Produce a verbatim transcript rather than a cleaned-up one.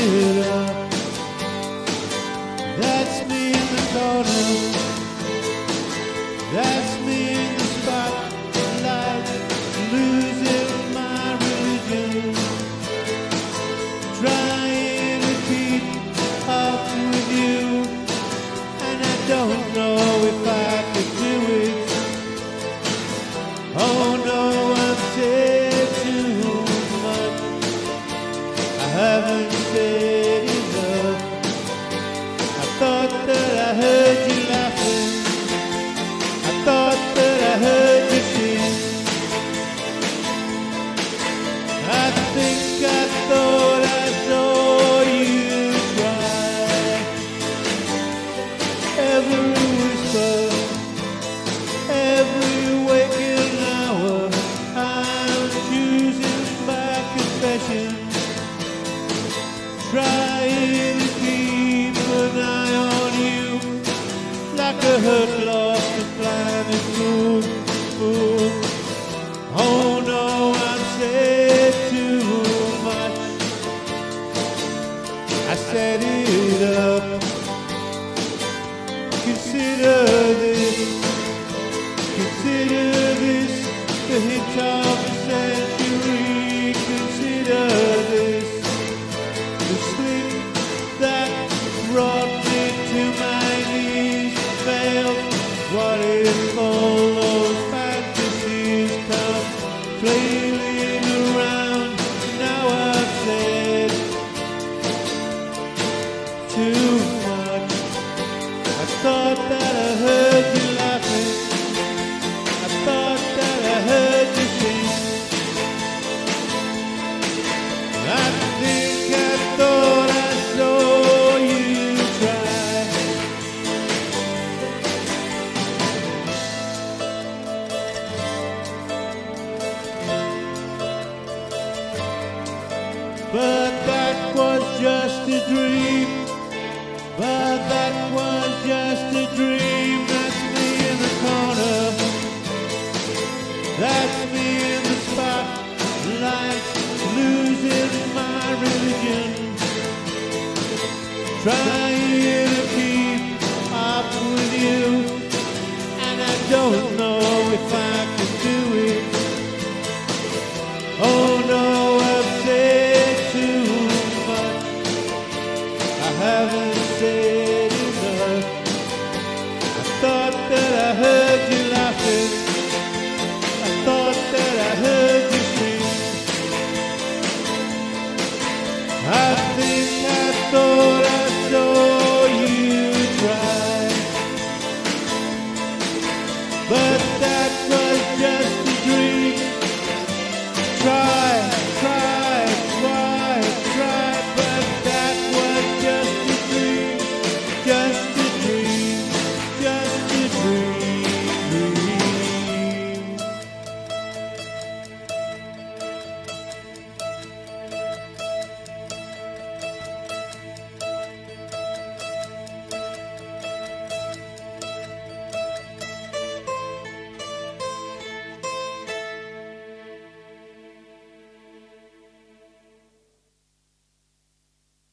it up. That's me in the corner. That's me in the spotlight, losing my religion, trying to keep up with you, and I don't know if I could do it. Oh no, I've said too much. I haven't said enough. I thought that I heard you laughing. I thought that I heard you sing. I think I thought I saw you cry. Every whisper, every waking hour, I'm choosing my confession, trying to keep an eye on you, like a hurt, lost and blinded fool, fool. Oh no, I've said too much. I set it up. Consider this, consider this the hit of the century. Consider this the sleep that brought me to my knees. Failed. What if all those fantasies come flailing around? Now I've said too much. I thought that I heard you laughing. I thought that I heard you sing. I think I thought I saw you try. But that was just a dream. But that was just a dream. That's me in the corner. That's me in the spotlight, losing my religion, trying to keep up with you, and I don't